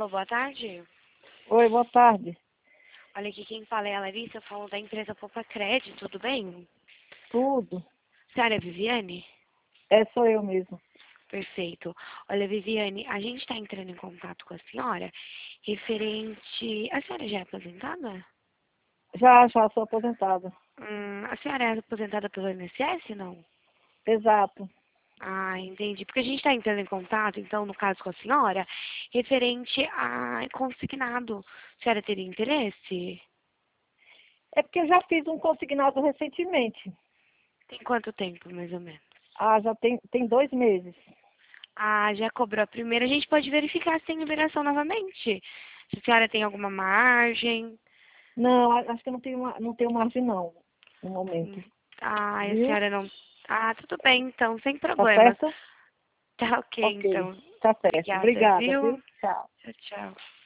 Alô, boa tarde. Oi, boa tarde. Olha aqui, quem fala é a Larissa, eu falo da empresa Poupa Crédito, tudo bem? Tudo. Senhora Viviane? Sou eu mesmo. Perfeito. Olha, Viviane, a gente está entrando em contato com a senhora referente... A senhora já é aposentada? Já sou aposentada. A senhora é aposentada pelo INSS, não? Exato. Ah, entendi. Porque a gente está entrando em contato, então, no caso com a senhora, referente a consignado. A senhora teria interesse? É porque eu já fiz um consignado recentemente. Tem quanto tempo, mais ou menos? Já tem 2 meses. Ah, já cobrou a primeira. A gente pode verificar se tem liberação novamente. Se a senhora tem alguma margem. Não, acho que não tenho margem não, no momento. Ah, a Viu? senhora não. Ah, tudo bem, então, sem Tá problemas. certo? Tá ok, Ok. então. Tá certo. Obrigada, Obrigada, viu? viu? Tchau. Tchau, tchau.